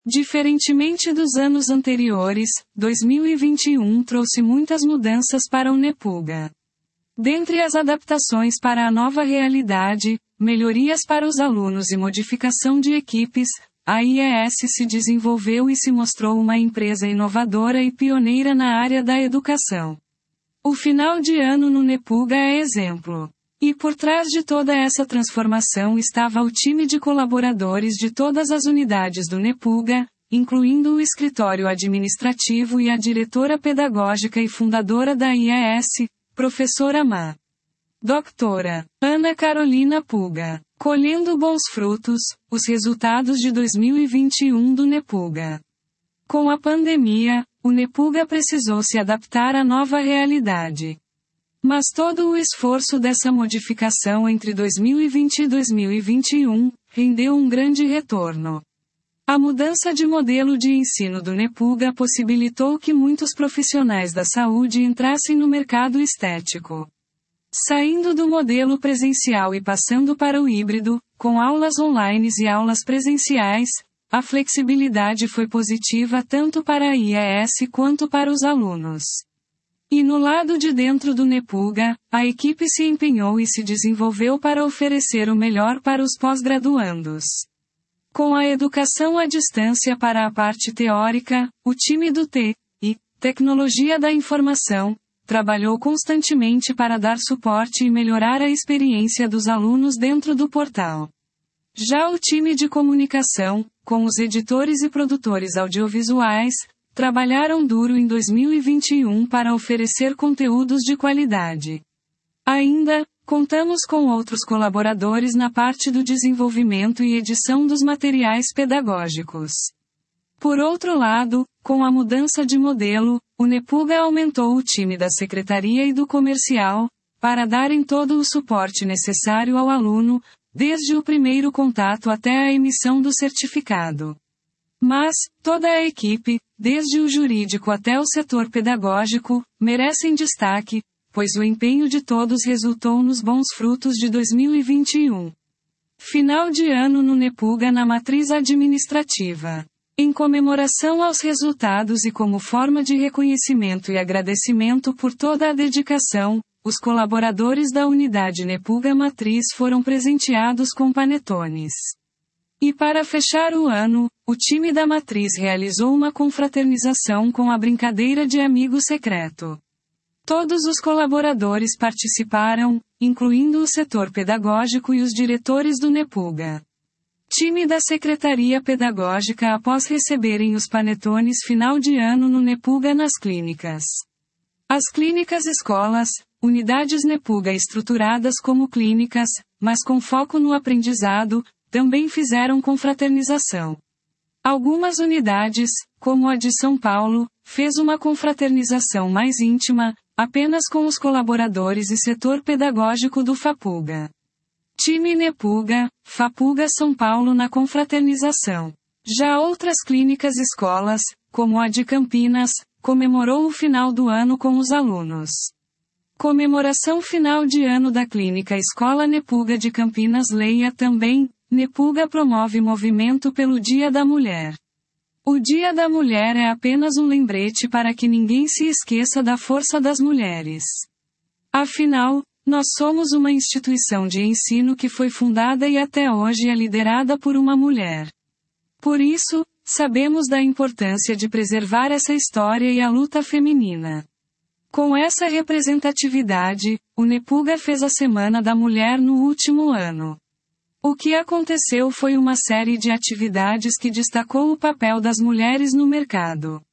Diferentemente dos anos anteriores, 2021 trouxe muitas mudanças para o Nepuga. Dentre as adaptações para a nova realidade, melhorias para os alunos e modificação de equipes, a IES se desenvolveu e se mostrou uma empresa inovadora e pioneira na área da educação. O final de ano no Nepuga é exemplo. E por trás de toda essa transformação estava o time de colaboradores de todas as unidades do Nepuga, incluindo o escritório administrativo e a diretora pedagógica e fundadora da IES, professora Ma. Doutora Ana Carolina Puga. Colhendo bons frutos, os resultados de 2021 do Nepuga. Com a pandemia, o Nepuga precisou se adaptar à nova realidade. Mas todo o esforço dessa modificação entre 2020 e 2021 rendeu um grande retorno. A mudança de modelo de ensino do Nepuga possibilitou que muitos profissionais da saúde entrassem no mercado estético. Saindo do modelo presencial e passando para o híbrido, com aulas online e aulas presenciais, a flexibilidade foi positiva tanto para a IES quanto para os alunos. E no lado de dentro do Nepuga, a equipe se empenhou e se desenvolveu para oferecer o melhor para os pós-graduandos. Com a educação à distância para a parte teórica, o time do TI, Tecnologia da Informação, trabalhou constantemente para dar suporte e melhorar a experiência dos alunos dentro do portal. Já o time de comunicação, com os editores e produtores audiovisuais, trabalharam duro em 2021 para oferecer conteúdos de qualidade. Ainda, contamos com outros colaboradores na parte do desenvolvimento e edição dos materiais pedagógicos. Por outro lado, com a mudança de modelo, o Nepuga aumentou o time da secretaria e do comercial, para darem todo o suporte necessário ao aluno, desde o primeiro contato até a emissão do certificado. Mas, toda a equipe, desde o jurídico até o setor pedagógico, merecem destaque, pois o empenho de todos resultou nos bons frutos de 2021. Final de ano no Nepuga na matriz administrativa. Em comemoração aos resultados e como forma de reconhecimento e agradecimento por toda a dedicação, os colaboradores da unidade Nepuga Matriz foram presenteados com panetones. E para fechar o ano, o time da Matriz realizou uma confraternização com a brincadeira de amigo secreto. Todos os colaboradores participaram, incluindo o setor pedagógico e os diretores do Nepuga. Time da Secretaria Pedagógica após receberem os panetones final de ano no Nepuga nas clínicas. As clínicas escolas, unidades Nepuga estruturadas como clínicas, mas com foco no aprendizado, também fizeram confraternização. Algumas unidades, como a de São Paulo, fez uma confraternização mais íntima, apenas com os colaboradores e setor pedagógico do FAPUGA. Time Nepuga, FAPUGA São Paulo na confraternização. Já outras clínicas escolas, como a de Campinas, comemorou o final do ano com os alunos. Comemoração final de ano da Clínica Escola Nepuga de Campinas. Leia também, Nepuga promove movimento pelo Dia da Mulher. O Dia da Mulher é apenas um lembrete para que ninguém se esqueça da força das mulheres. Afinal, nós somos uma instituição de ensino que foi fundada e até hoje é liderada por uma mulher. Por isso, sabemos da importância de preservar essa história e a luta feminina. Com essa representatividade, o Nepuga fez a Semana da Mulher no último ano. O que aconteceu foi uma série de atividades que destacou o papel das mulheres no mercado.